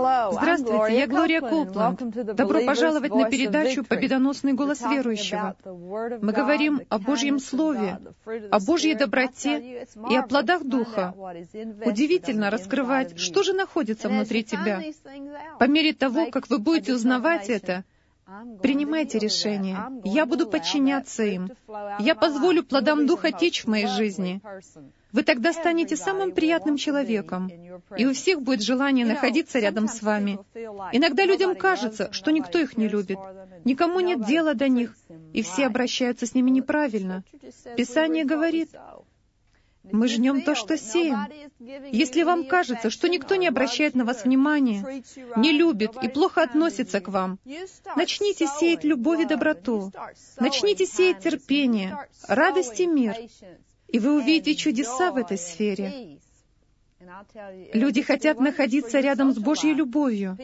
Здравствуйте, я Глория Копланд. Добро пожаловать на передачу «Победоносный голос верующего». Мы говорим о Божьем Слове, о Божьей доброте и о плодах Духа. Удивительно раскрывать, что же находится внутри тебя. По мере того, как вы будете узнавать это, принимайте решение. Я буду подчиняться им. Я позволю плодам Духа течь в моей жизни. Вы тогда станете самым приятным человеком, и у всех будет желание находиться рядом с вами. Иногда людям кажется, что никто их не любит, никому нет дела до них, и все обращаются с ними неправильно. Писание говорит, мы жнем то, что сеем. Если вам кажется, что никто не обращает на вас внимания, не любит и плохо относится к вам, начните сеять любовь и доброту, начните сеять терпение, радость и мир, и вы увидите чудеса в этой сфере. Люди хотят находиться рядом с Божьей любовью.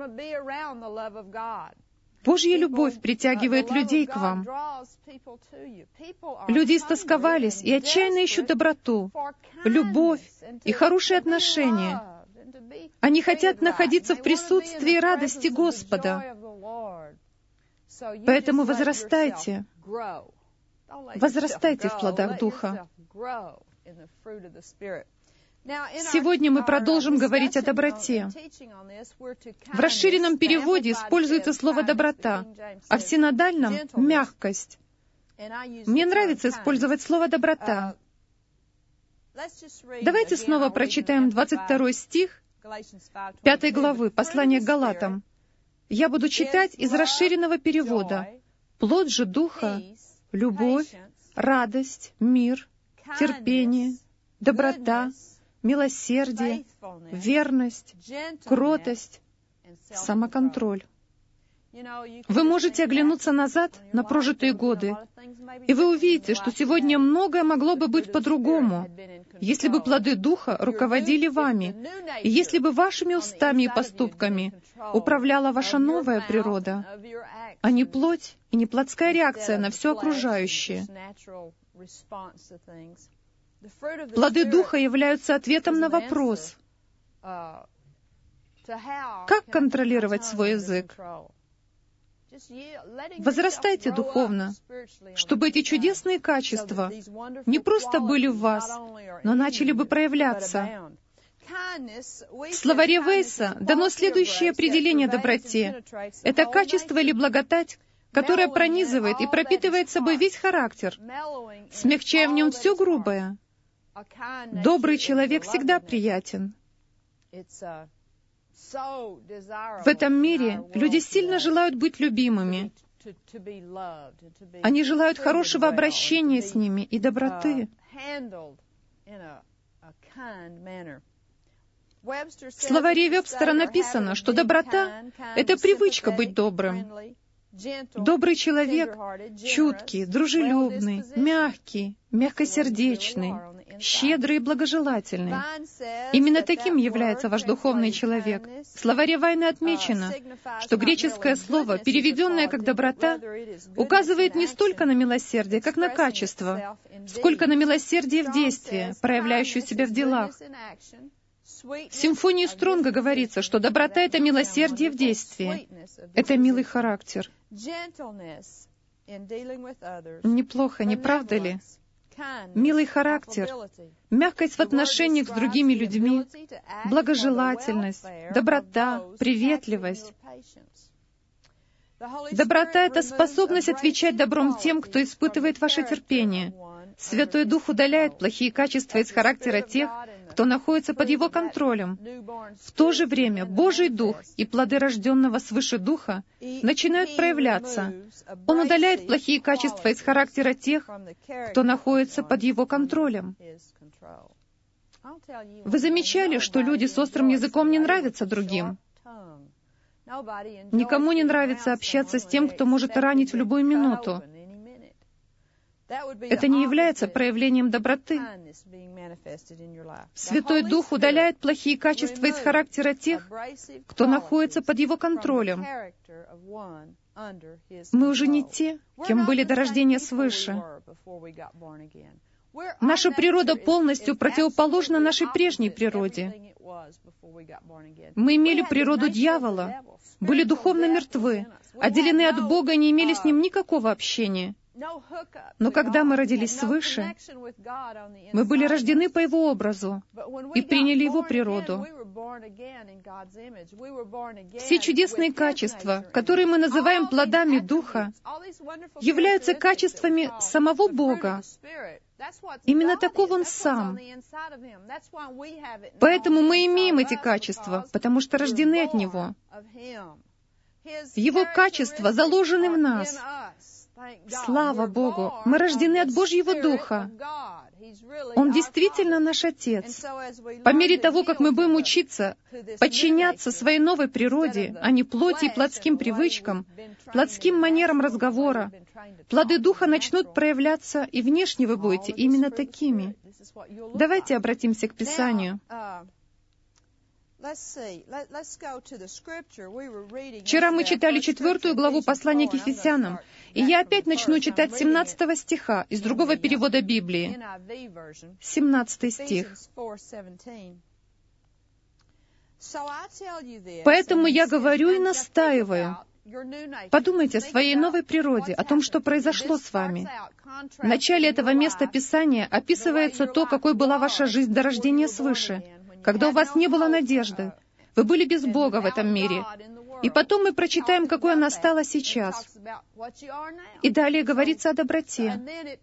Божья любовь притягивает людей к вам. Люди истосковались и отчаянно ищут доброту, любовь и хорошие отношения. Они хотят находиться в присутствии радости Господа. Поэтому возрастайте. Возрастайте в плодах Духа. Сегодня мы продолжим говорить о доброте. В расширенном переводе используется слово «доброта», а в синодальном — «мягкость». Мне нравится использовать слово «доброта». Давайте снова прочитаем 22 стих 5 главы послания к Галатам. Я буду читать из расширенного перевода. «Плод же Духа — любовь, радость, мир, терпение, доброта, милосердие, верность, кротость, самоконтроль». Вы можете оглянуться назад на прожитые годы, и вы увидите, что сегодня многое могло бы быть по-другому, если бы плоды Духа руководили вами, и если бы вашими устами и поступками управляла ваша новая природа, а не плоть и не плотская реакция на все окружающее. Плоды Духа являются ответом на вопрос, как контролировать свой язык? Возрастайте духовно, чтобы эти чудесные качества не просто были в вас, но начали бы проявляться. В словаре Вейса дано следующее определение доброте. Это качество или благодать, которое пронизывает и пропитывает собой весь характер, смягчая в нем все грубое. Добрый человек всегда приятен. В этом мире люди сильно желают быть любимыми. Они желают хорошего обращения с ними и доброты. В словаре Вебстера написано, что доброта — это привычка быть добрым. Добрый человек — чуткий, дружелюбный, мягкий, мягкосердечный, щедрый и благожелательный. Именно таким является ваш духовный человек. В словаре Вайны отмечено, что греческое слово, переведенное как «доброта», указывает не столько на милосердие, как на качество, сколько на милосердие в действии, проявляющее себя в делах. В симфонии Стронга говорится, что доброта — это милосердие в действии. Это милый характер. Неплохо, не правда ли? Милый характер, мягкость в отношениях с другими людьми, благожелательность, доброта, приветливость. Доброта — это способность отвечать добром тем, кто испытывает ваше терпение. Святой Дух удаляет плохие качества из характера тех, кто находится под Его контролем. В то же время Божий Дух и плоды рожденного свыше Духа начинают проявляться. Он удаляет плохие качества из характера тех, кто находится под Его контролем. Вы замечали, что люди с острым языком не нравятся другим? Никому не нравится общаться с тем, кто может ранить в любую минуту. Это не является проявлением доброты. Святой Дух удаляет плохие качества из характера тех, кто находится под Его контролем. Мы уже не те, кем были до рождения свыше. Наша природа полностью противоположна нашей прежней природе. Мы имели природу дьявола, были духовно мертвы, отделены от Бога и не имели с Ним никакого общения. Но когда мы родились свыше, мы были рождены по Его образу и приняли Его природу. Все чудесные качества, которые мы называем плодами Духа, являются качествами самого Бога. Именно таков Он Сам. Поэтому мы имеем эти качества, потому что рождены от Него. Его качества заложены в нас. Слава Богу! Мы рождены от Божьего Духа. Он действительно наш Отец. По мере того, как мы будем учиться подчиняться своей новой природе, а не плоти и плотским привычкам, плотским манерам разговора, плоды Духа начнут проявляться, и внешне вы будете именно такими. Давайте обратимся к Писанию. Вчера мы читали 4 главу послания к Ефесянам, и я опять начну читать 17 стиха из другого перевода Библии. 17 стих. «Поэтому я говорю и настаиваю». Подумайте о своей новой природе, о том, что произошло с вами. В начале этого места Писания описывается то, какой была ваша жизнь до рождения свыше, когда у вас не было надежды, вы были без Бога в этом мире. И потом мы прочитаем, какой она стала сейчас. И далее говорится о доброте.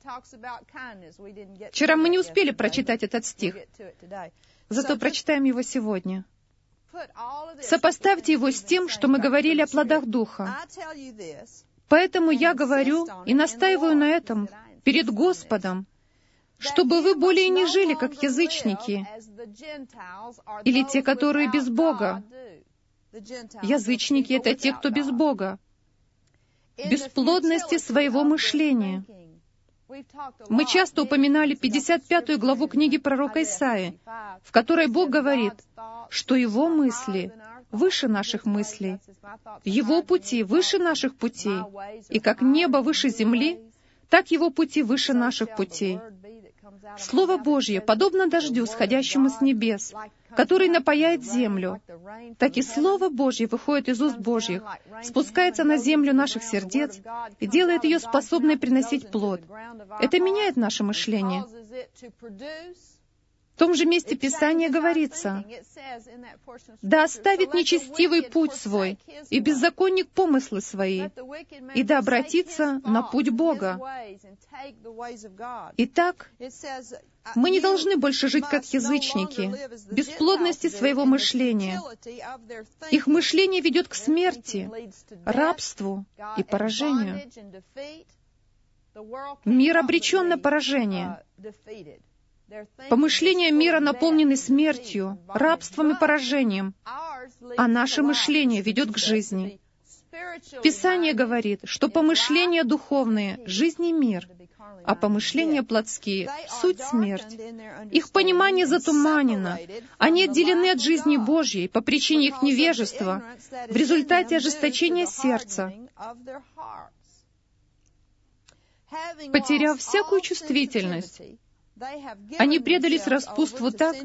Вчера мы не успели прочитать этот стих, зато прочитаем его сегодня. Сопоставьте его с тем, что мы говорили о плодах Духа. Поэтому я говорю и настаиваю на этом перед Господом, чтобы вы более не жили, как язычники, или те, которые без Бога. Язычники — это те, кто без Бога. Бесплодности своего мышления. Мы часто упоминали 55 главу книги пророка Исаии, в которой Бог говорит, что Его мысли выше наших мыслей, Его пути выше наших путей, и как небо выше земли, так Его пути выше наших путей. Слово Божье подобно дождю, сходящему с небес, который напояет землю. Так и Слово Божье выходит из уст Божьих, спускается на землю наших сердец и делает ее способной приносить плод. Это меняет наше мышление. В том же месте Писания говорится, «Да оставит нечестивый путь свой, и беззаконник помыслы свои, и да обратится на путь Бога». Итак, мы не должны больше жить как язычники, без плодности своего мышления. Их мышление ведет к смерти, рабству и поражению. Мир обречен на поражение. Помышления мира наполнены смертью, рабством и поражением, а наше мышление ведет к жизни. Писание говорит, что помышления духовные — жизнь и мир, а помышления плотские — суть смерть. Их понимание затуманено, они отделены от жизни Божьей по причине их невежества в результате ожесточения сердца. Потеряв всякую чувствительность, они предались распутству так,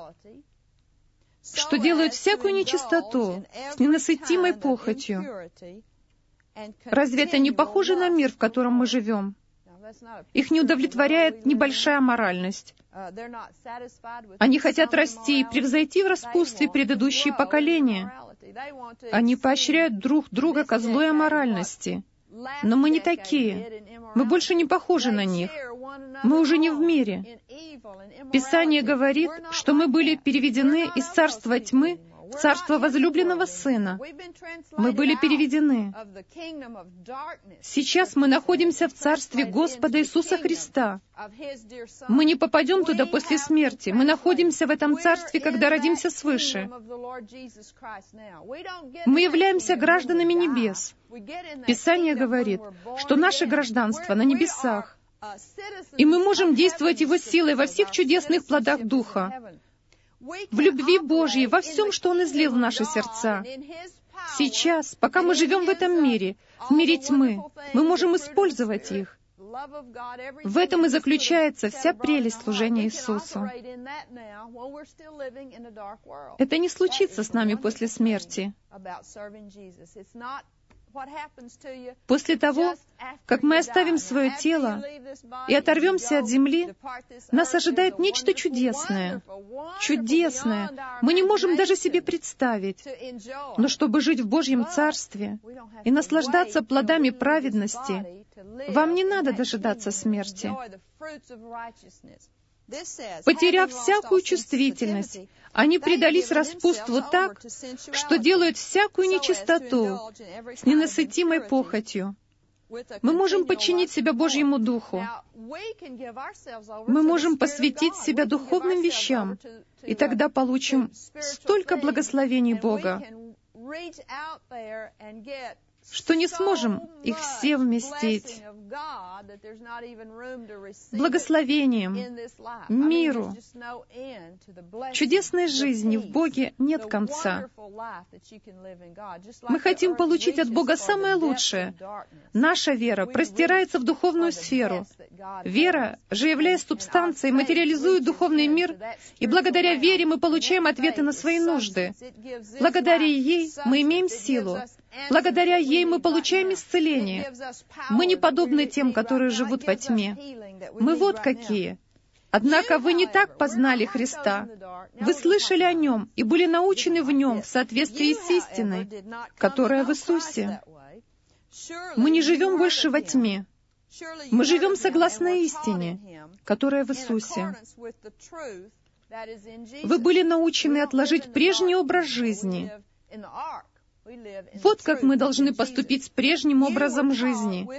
что делают всякую нечистоту с ненасытимой похотью. Разве это не похоже на мир, в котором мы живем? Их не удовлетворяет небольшая моральность. Они хотят расти и превзойти в распутстве предыдущие поколения. Они поощряют друг друга ко злой аморальности. Но мы не такие. Мы больше не похожи на них. Мы уже не в мире. Писание говорит, что мы были переведены из царства тьмы в царство возлюбленного Сына. Мы были переведены. Сейчас мы находимся в царстве Господа Иисуса Христа. Мы не попадем туда после смерти. Мы находимся в этом царстве, когда родимся свыше. Мы являемся гражданами небес. Писание говорит, что наше гражданство на небесах, и мы можем действовать Его силой во всех чудесных плодах Духа, в любви Божьей, во всем, что Он излил в наши сердца. Сейчас, пока мы живем в этом мире, в мире тьмы, мы можем использовать их. В этом и заключается вся прелесть служения Иисусу. Это не случится с нами после смерти. После того, как мы оставим свое тело и оторвемся от земли, нас ожидает нечто чудесное. Чудесное. Мы не можем даже себе представить. Но чтобы жить в Божьем Царстве и наслаждаться плодами праведности, вам не надо дожидаться смерти. Потеряв всякую чувствительность, они предались распутству так, что делают всякую нечистоту с ненасытимой похотью. Мы можем подчинить себя Божьему Духу. Мы можем посвятить себя духовным вещам, и тогда получим столько благословений Бога, что не сможем их все вместить. Благословением, миру, чудесной жизни в Боге нет конца. Мы хотим получить от Бога самое лучшее. Наша вера простирается в духовную сферу. Вера же, являясь субстанцией, материализует духовный мир, и благодаря вере мы получаем ответы на свои нужды. Благодаря ей мы имеем силу. Благодаря ей мы получаем исцеление. Мы не подобны тем, которые живут во тьме. Мы вот какие. Однако вы не так познали Христа. Вы слышали о Нем и были научены в Нем в соответствии с истиной, которая в Иисусе. Мы не живем больше во тьме. Мы живем согласно истине, которая в Иисусе. Вы были научены отложить прежний образ жизни. Вот как мы должны поступить с прежним образом жизни.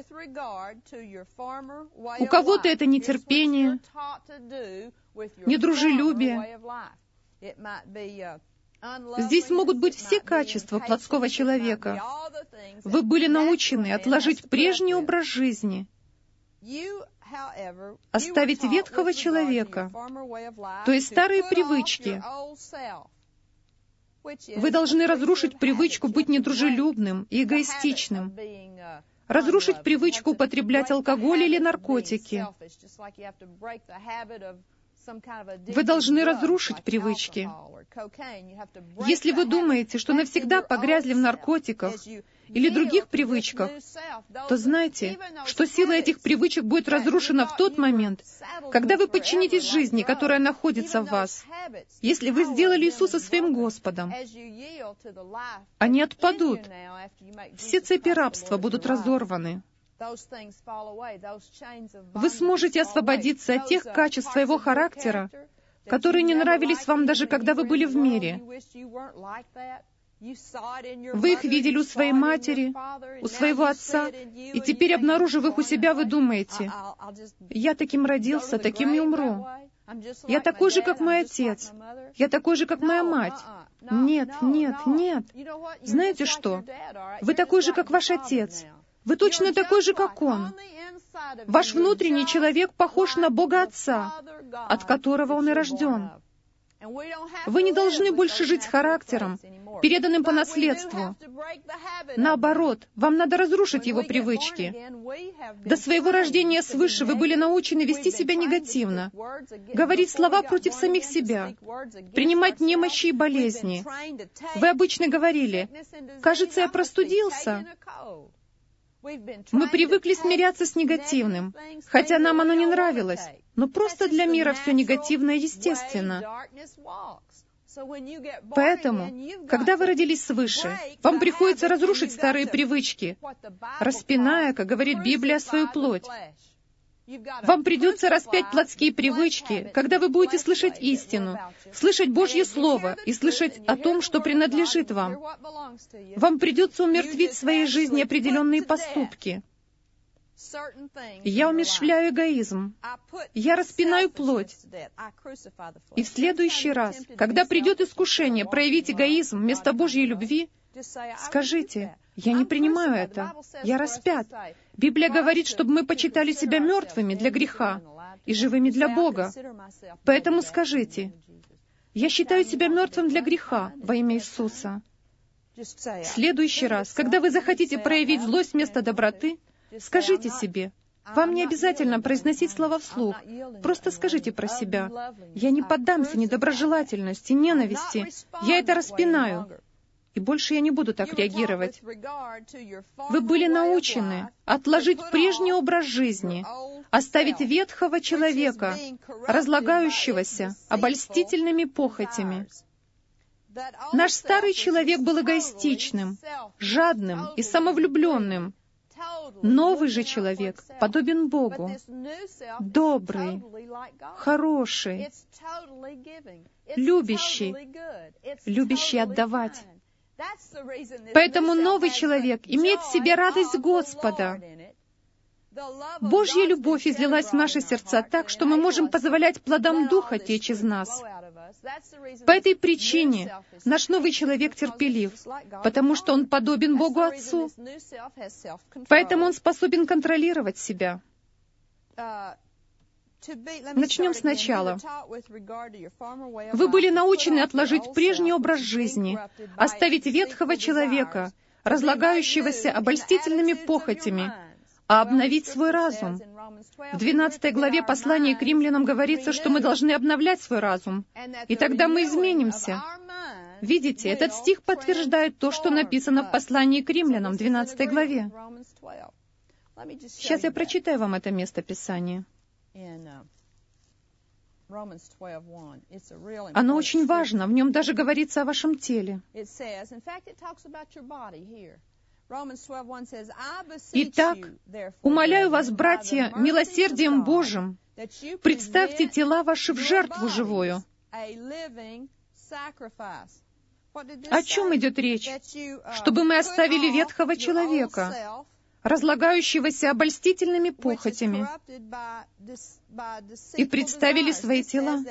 У кого-то это нетерпение, недружелюбие. Здесь могут быть все качества плотского человека. Вы были научены отложить прежний образ жизни, оставить ветхого человека, то есть старые привычки. Вы должны разрушить привычку быть недружелюбным и эгоистичным, разрушить привычку употреблять алкоголь или наркотики. Вы должны разрушить привычки. Если вы думаете, что навсегда погрязли в наркотиках или других привычках, то знайте, что сила этих привычек будет разрушена в тот момент, когда вы подчинитесь жизни, которая находится в вас. Если вы сделали Иисуса своим Господом, они отпадут. Все цепи рабства будут разорваны. Вы сможете освободиться от тех качеств своего характера, которые не нравились вам даже когда вы были в мире. Вы их видели у своей матери, у своего отца, и теперь, обнаружив их у себя, вы думаете: «Я таким родился, таким и умру. Я такой же, как мой отец. Я такой же, как моя мать». Нет, нет, нет. Знаете что? Вы такой же, как ваш отец. Вы точно такой же, как он. Ваш внутренний человек похож на Бога Отца, от которого он и рожден. Вы не должны больше жить с характером, переданным по наследству. Наоборот, вам надо разрушить его привычки. До своего рождения свыше вы были научены вести себя негативно, говорить слова против самих себя, принимать немощи и болезни. Вы обычно говорили: «Кажется, я простудился». Мы привыкли смиряться с негативным, хотя нам оно не нравилось, но просто для мира все негативное естественно. Поэтому, когда вы родились свыше, вам приходится разрушить старые привычки, распиная, как говорит Библия, свою плоть. Вам придется распять плотские привычки, когда вы будете слышать истину, слышать Божье Слово и слышать о том, что принадлежит вам. Вам придется умертвить в своей жизни определенные поступки. Я умерщвляю эгоизм. Я распинаю плоть. И в следующий раз, когда придет искушение проявить эгоизм вместо Божьей любви, скажите: «Я не принимаю это. Я распят». Библия говорит, чтобы мы почитали себя мертвыми для греха и живыми для Бога. Поэтому скажите: «Я считаю себя мертвым для греха во имя Иисуса». В следующий раз, когда вы захотите проявить злость вместо доброты, скажите себе: Вам не обязательно произносить слова вслух. Просто скажите про себя: «Я не поддамся недоброжелательности, ненависти. Я это распинаю. И больше я не буду так реагировать». Вы были научены отложить прежний образ жизни, оставить ветхого человека, разлагающегося обольстительными похотями. Наш старый человек был эгоистичным, жадным и самовлюбленным. Новый же человек подобен Богу, добрый, хороший, любящий отдавать. Поэтому новый человек имеет в себе радость Господа. Божья любовь излилась в наши сердца так, что мы можем позволять плодам Духа течь из нас. По этой причине наш новый человек терпелив, потому что он подобен Богу Отцу. Поэтому он способен контролировать себя. Начнем сначала. Вы были научены отложить прежний образ жизни, оставить ветхого человека, разлагающегося обольстительными похотями, а обновить свой разум. В 12 главе послания к римлянам говорится, что мы должны обновлять свой разум, и тогда мы изменимся. Видите, этот стих подтверждает то, что написано в послании к римлянам, 12 главе. Сейчас я прочитаю вам это место Писания. Оно очень важно, в нем даже говорится о вашем теле. Итак, умоляю вас, братья, милосердием Божьим, представьте тела ваши в жертву живую. О чем идет речь? Чтобы мы оставили ветхого человека, разлагающегося обольстительными похотями, и представили свои тела.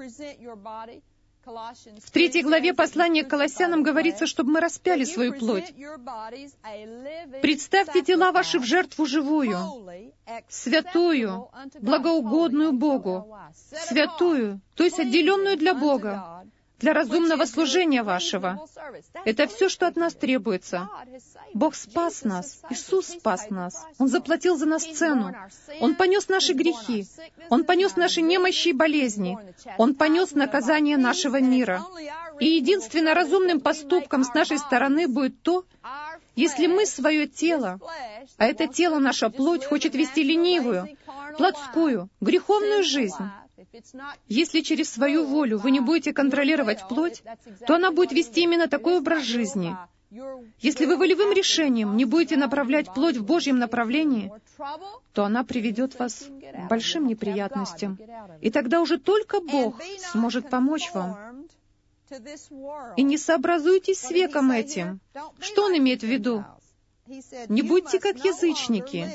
В 3 главе послания к Колоссянам говорится, чтобы мы распяли свою плоть. Представьте тела ваши в жертву живую, святую, благоугодную Богу, святую, то есть отделенную для Бога, для разумного служения вашего. Это все, что от нас требуется. Бог спас нас, Иисус спас нас. Он заплатил за нас цену. Он понес наши грехи. Он понес наши немощи и болезни. Он понес наказание нашего мира. И единственно разумным поступком с нашей стороны будет то, если мы свое тело, а это тело, наша плоть, хочет вести ленивую, плотскую, греховную жизнь. Если через свою волю вы не будете контролировать плоть, то она будет вести именно такой образ жизни. Если вы волевым решением не будете направлять плоть в Божьем направлении, то она приведет вас к большим неприятностям. И тогда уже только Бог сможет помочь вам. И не сообразуйтесь с веком этим. Что он имеет в виду? Не будьте как язычники.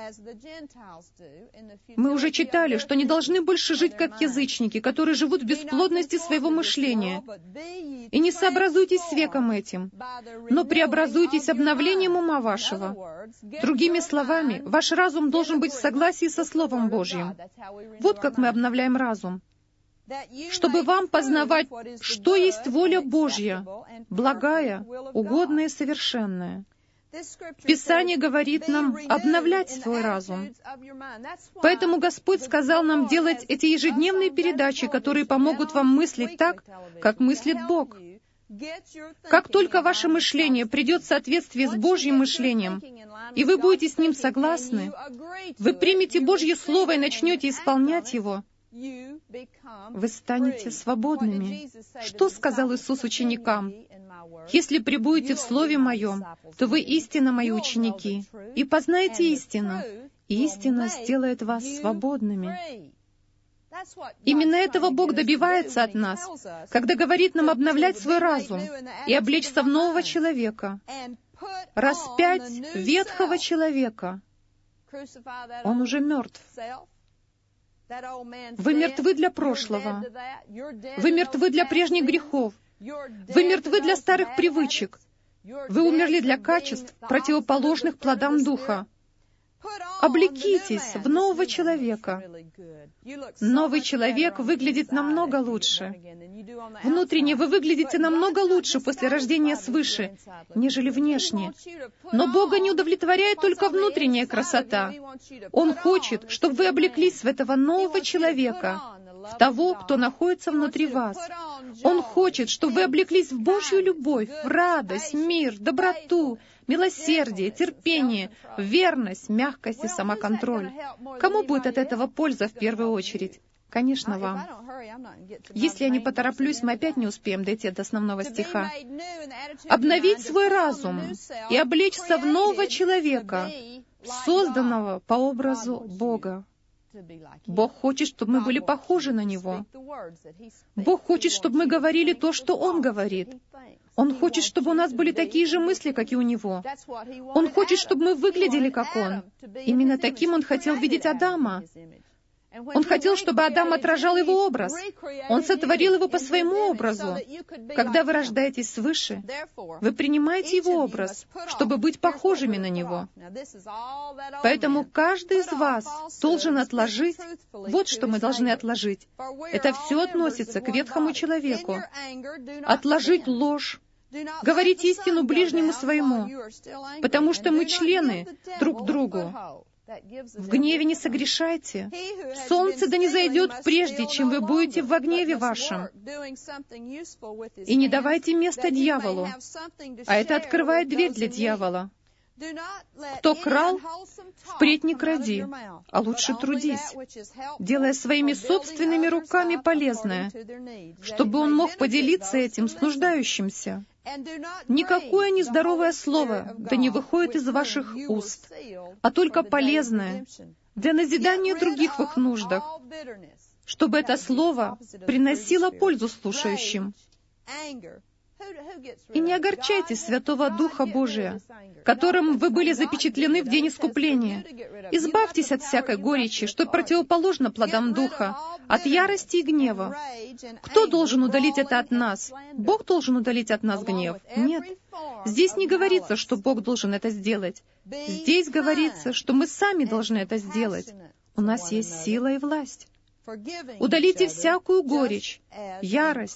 Мы уже читали, что не должны больше жить как язычники, которые живут в бесплодности своего мышления. И не сообразуйтесь с веком этим, но преобразуйтесь обновлением ума вашего. Другими словами, ваш разум должен быть в согласии со Словом Божьим. Вот как мы обновляем разум. Чтобы вам познавать, что есть воля Божья, благая, угодная и совершенная. Писание говорит нам обновлять свой разум. Поэтому Господь сказал нам делать эти ежедневные передачи, которые помогут вам мыслить так, как мыслит Бог. Как только ваше мышление придет в соответствие с Божьим мышлением, и вы будете с ним согласны, вы примете Божье Слово и начнете исполнять его, вы станете свободными. Что сказал Иисус ученикам? «Если пребудете в Слове Моем, то вы истинно Мои ученики, и познаете истину, и истина сделает вас свободными». Именно этого Бог добивается от нас, когда говорит нам обновлять свой разум и облечься в нового человека, распять ветхого человека. Он уже мертв. Вы мертвы для прошлого. Вы мертвы для прежних грехов. Вы мертвы для старых привычек. Вы умерли для качеств, противоположных плодам Духа. Облекитесь в нового человека. Новый человек выглядит намного лучше. Внутренне вы выглядите намного лучше после рождения свыше, нежели внешне. Но Бога не удовлетворяет только внутренняя красота. Он хочет, чтобы вы облеклись в этого нового человека, в того, кто находится внутри вас. Он хочет, чтобы вы облеклись в Божью любовь, в радость, мир, доброту, милосердие, терпение, верность, мягкость и самоконтроль. Кому будет от этого польза в первую очередь? Конечно, вам. Если я не потороплюсь, мы опять не успеем дойти до основного стиха. Обновить свой разум и облечься в нового человека, созданного по образу Бога. Бог хочет, чтобы мы были похожи на Него. Бог хочет, чтобы мы говорили то, что Он говорит. Он хочет, чтобы у нас были такие же мысли, как и у Него. Он хочет, чтобы мы выглядели, как Он. Именно таким Он хотел видеть Адама. Он хотел, чтобы Адам отражал Его образ. Он сотворил его по своему образу. Когда вы рождаетесь свыше, вы принимаете Его образ, чтобы быть похожими на Него. Поэтому каждый из вас должен отложить, вот что мы должны отложить. Это все относится к ветхому человеку. Отложить ложь, говорить истину ближнему своему, потому что мы члены друг другу. В гневе не согрешайте. Солнце да не зайдет прежде, чем вы будете во гневе вашем. И не давайте места дьяволу. А это открывает дверь для дьявола. Кто крал, впредь не кради, а лучше трудись, делая своими собственными руками полезное, чтобы он мог поделиться этим с нуждающимся. Никакое нездоровое слово да не выходит из ваших уст, а только полезное для назидания других в их нуждах, чтобы это слово приносило пользу слушающим. И не огорчайте Святого Духа Божия, которым вы были запечатлены в день искупления. Избавьтесь от всякой горечи, что противоположно плодам Духа, от ярости и гнева. Кто должен удалить это от нас? Бог должен удалить от нас гнев? Нет. Здесь не говорится, что Бог должен это сделать. Здесь говорится, что мы сами должны это сделать. У нас есть сила и власть. Удалите всякую горечь, ярость,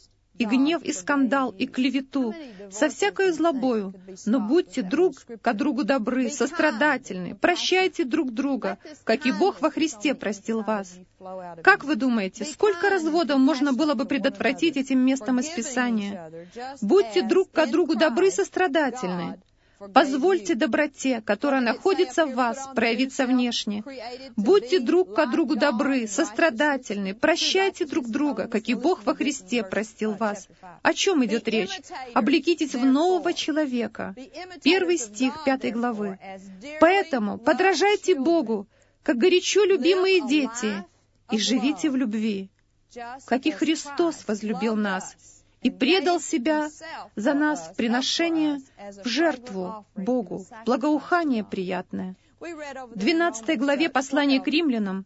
и гнев, и скандал, и клевету, со всякою злобою, но будьте друг ко другу добры, сострадательны, прощайте друг друга, как и Бог во Христе простил вас. Как вы думаете, сколько разводов можно было бы предотвратить этим местом из Писания? Будьте друг ко другу добры, сострадательны. Позвольте доброте, которая находится в вас, проявиться внешне. Будьте друг ко другу добры, сострадательны, прощайте друг друга, как и Бог во Христе простил вас. О чем идет речь? Облекитесь в нового человека. 1 стих 5 главы. Поэтому подражайте Богу, как горячо любимые дети, и живите в любви, как и Христос возлюбил нас, и предал Себя за нас в приношение, в жертву Богу, благоухание приятное. В 12 главе послания к римлянам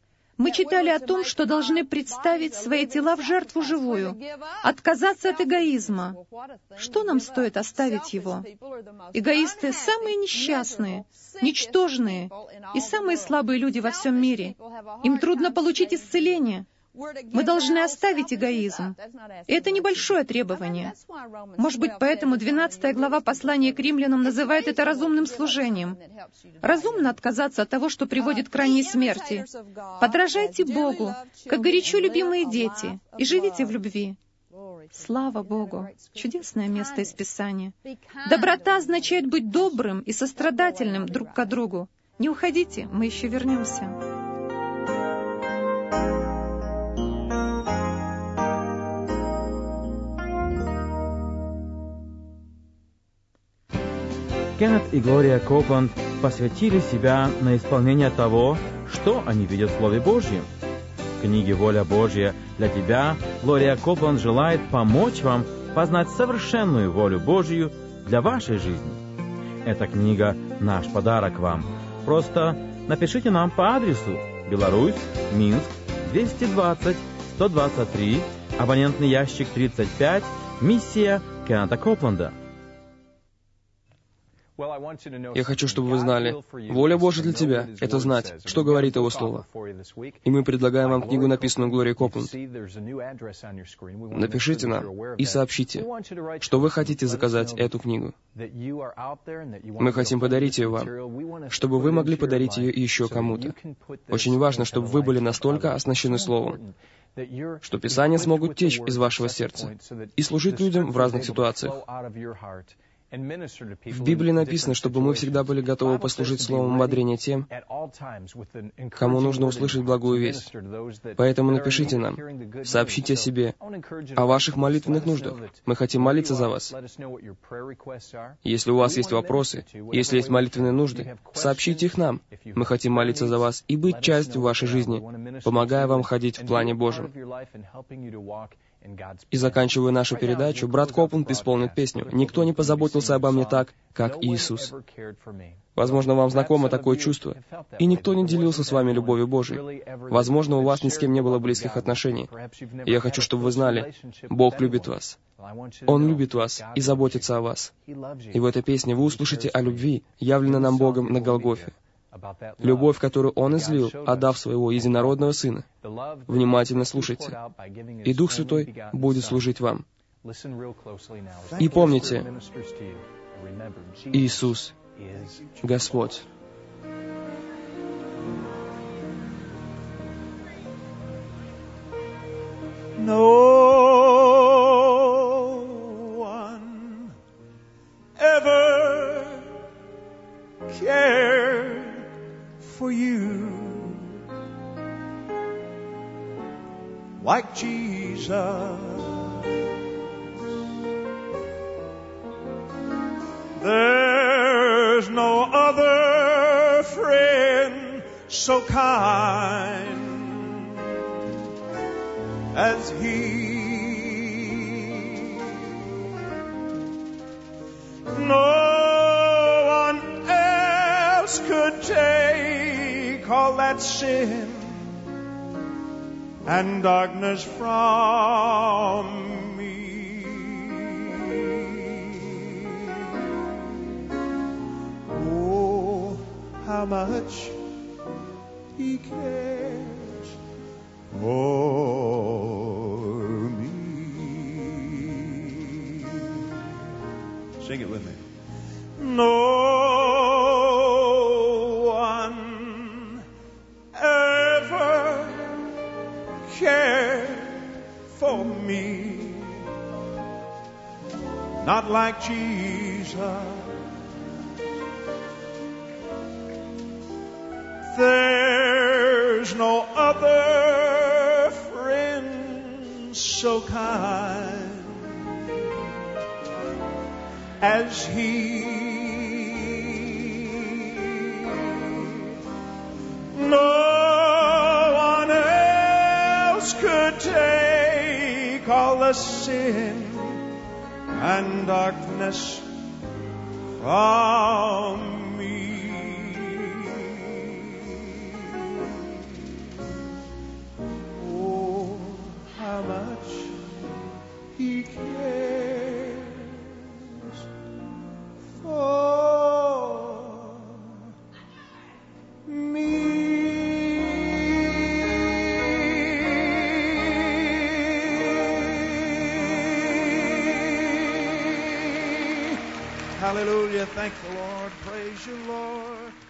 мы читали о том, что должны представить свои тела в жертву живую, отказаться от эгоизма. Что нам стоит оставить его? Эгоисты — самые несчастные, ничтожные и самые слабые люди во всем мире. Им трудно получить исцеление. Мы должны оставить эгоизм. И это небольшое требование. Может быть, поэтому 12 глава послания к римлянам называет это разумным служением. Разумно отказаться от того, что приводит к ранней смерти. Подражайте Богу, как горячо любимые дети, и живите в любви. Слава Богу! Чудесное место из Писания. Доброта означает быть добрым и сострадательным друг к другу. Не уходите, мы еще вернемся. Кеннет и Глория Копланд посвятили себя на исполнение того, что они видят в Слове Божьем. В книге «Воля Божья для тебя» Глория Копланд желает помочь вам познать совершенную волю Божью для вашей жизни. Эта книга — наш подарок вам. Просто напишите нам по адресу: Беларусь, Минск, 220 123, абонентный ящик 35, миссия Кеннета Копланда. Я хочу, чтобы вы знали, воля Божья для тебя — это знать, что говорит Его Слово. И мы предлагаем вам книгу, написанную Глорией Копланд. Напишите нам и сообщите, что вы хотите заказать эту книгу. Мы хотим подарить ее вам, чтобы вы могли подарить ее еще кому-то. Очень важно, чтобы вы были настолько оснащены Словом, что Писания смогут течь из вашего сердца и служить людям в разных ситуациях. В Библии написано, чтобы мы всегда были готовы послужить словом ободрения тем, кому нужно услышать благую весть. Поэтому напишите нам, сообщите о себе, о ваших молитвенных нуждах. Мы хотим молиться за вас. Если у вас есть вопросы, если есть молитвенные нужды, сообщите их нам. Мы хотим молиться за вас и быть частью вашей жизни, помогая вам ходить в плане Божьем. И заканчивая нашу передачу, брат Копланд исполнит песню «Никто не позаботился обо мне так, как Иисус». Возможно, вам знакомо такое чувство, и никто не делился с вами любовью Божией. Возможно, у вас ни с кем не было близких отношений. И я хочу, чтобы вы знали, Бог любит вас. Он любит вас и заботится о вас. И в этой песне вы услышите о любви, явленной нам Богом на Голгофе. Любовь, которую Он излил, отдав Своего Единородного Сына. Внимательно слушайте, и Дух Святой будет служить вам. И помните, Иисус — Господь. For you, like Jesus, there's no other friend so kind as He. No one else could take all that sin and darkness from me. Oh, how much He cares for me. Sing it with me. No one ever cared for me, not like Jesus. There's no other friend so kind as He. No one else could take all the sin and darkness from me. Oh, how much He cares for me. Hallelujah. Thank the Lord. Praise you, Lord.